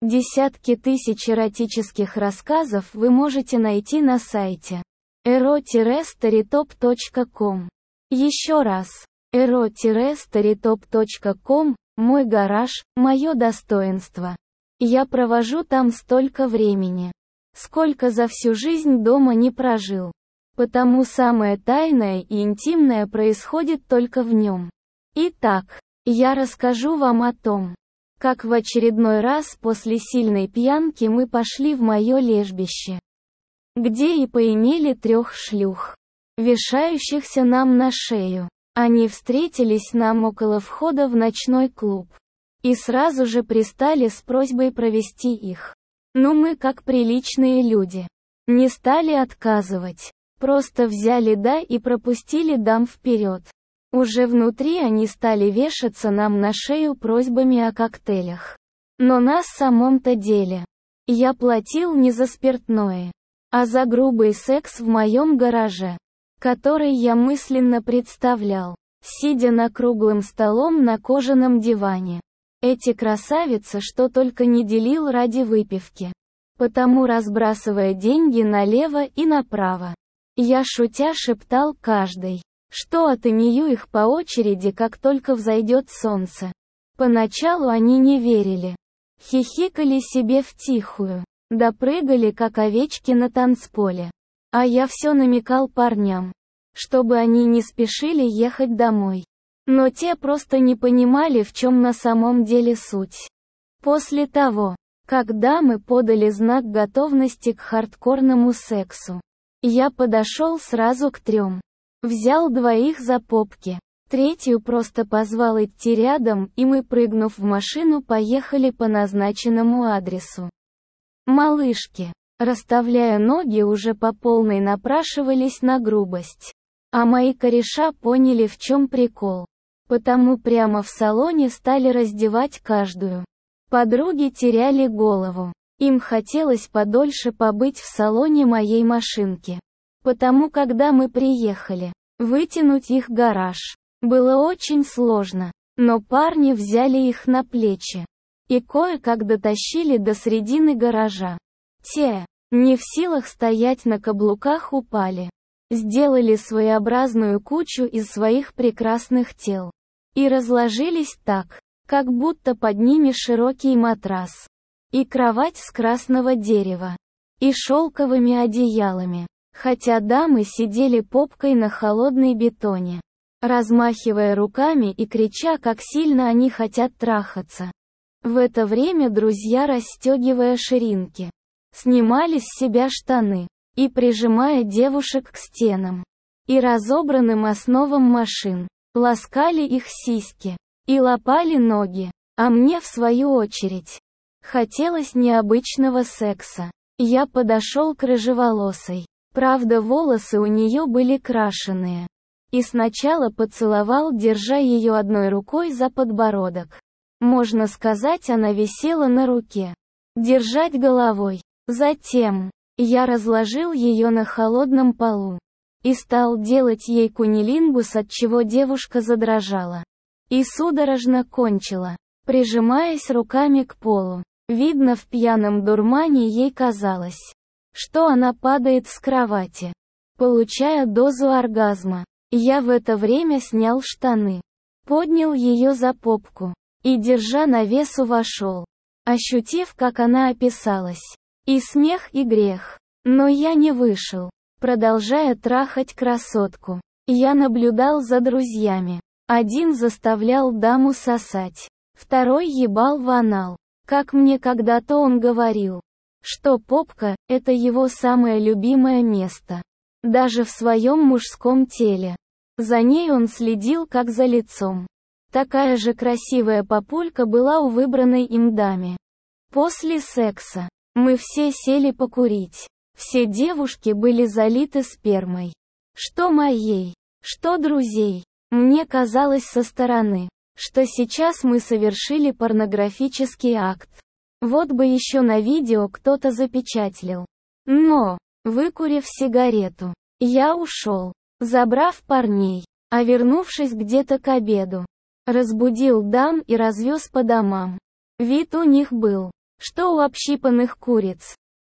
Десятки тысяч эротических рассказов вы можете найти на сайте ero-storytop.com. Еще раз. ero-storytop.com – мой гараж, мое достоинство. Я провожу там столько времени, сколько за всю жизнь дома не прожил. Потому самое тайное и интимное происходит только в нем. Итак, я расскажу вам о том, как в очередной раз после сильной пьянки мы пошли в мое лежбище, где и поимели 3 шлюх, вешающихся нам на шею. Они встретились нам около входа в ночной клуб и сразу же пристали с просьбой провести их. Но мы, как приличные люди, не стали отказывать, просто взяли да и пропустили дам вперед. Уже внутри они стали вешаться нам на шею просьбами о коктейлях. Но на самом-то деле я платил не за спиртное, а за грубый секс в моем гараже, который я мысленно представлял, сидя на круглым столом на кожаном диване. Эти красавицы что только не делил ради выпивки. Потому, разбрасывая деньги налево и направо, я шутя шептал каждой, что отымею их по очереди, как только взойдет солнце. Поначалу они не верили. Хихикали себе втихую, допрыгали как овечки на танцполе. А я все намекал парням, чтобы они не спешили ехать домой. Но те просто не понимали, в чем на самом деле суть. После того, как дамы подали знак готовности к хардкорному сексу, я подошел сразу к 3. Взял 2 за попки, 3 просто позвал идти рядом, и мы, прыгнув в машину, поехали по назначенному адресу. Малышки, расставляя ноги, уже по полной напрашивались на грубость. А мои кореша поняли, в чем прикол. Потому прямо в салоне стали раздевать каждую. Подруги теряли голову. Им хотелось подольше побыть в салоне моей машинки. Потому когда мы приехали, вытянуть их гараж было очень сложно, но парни взяли их на плечи и кое-как дотащили до середины гаража. Те, не в силах стоять на каблуках, упали, сделали своеобразную кучу из своих прекрасных тел и разложились так, как будто под ними широкий матрас и кровать с красного дерева и шелковыми одеялами. Хотя дамы сидели попкой на холодной бетоне, размахивая руками и крича, как сильно они хотят трахаться. В это время друзья, расстегивая ширинки, снимали с себя штаны и, прижимая девушек к стенам и разобранным основам машин, ласкали их сиськи и лапали ноги. А мне, в свою очередь, хотелось необычного секса. Я подошел к рыжеволосой. Правда, волосы у нее были крашеные. И сначала поцеловал, держа ее одной рукой за подбородок. Можно сказать, она висела на руке. Держать головой. Затем я разложил ее на холодном полу и стал делать ей кунилингус, от чего девушка задрожала и судорожно кончила, прижимаясь руками к полу. Видно, в пьяном дурмане ей казалось, что она падает с кровати, получая дозу оргазма. Я в это время снял штаны, поднял ее за попку и, держа на весу, вошел, ощутив, как она описалась. И смех, и грех. Но я не вышел, продолжая трахать красотку. Я наблюдал за друзьями. Один заставлял даму сосать, второй ебал в анал. Как мне когда-то он говорил, что попка – это его самое любимое место. Даже в своем мужском теле. За ней он следил как за лицом. Такая же красивая популька была у выбранной им дамы. После секса мы все сели покурить. Все девушки были залиты спермой. Что моей, что друзей. Мне казалось со стороны, что сейчас мы совершили порнографический акт. Вот бы еще на видео кто-то запечатлел. Но, выкурив сигарету, я ушел, забрав парней, а вернувшись где-то к обеду, разбудил дам и развез по домам. Вид у них был Что у общипанных куриц?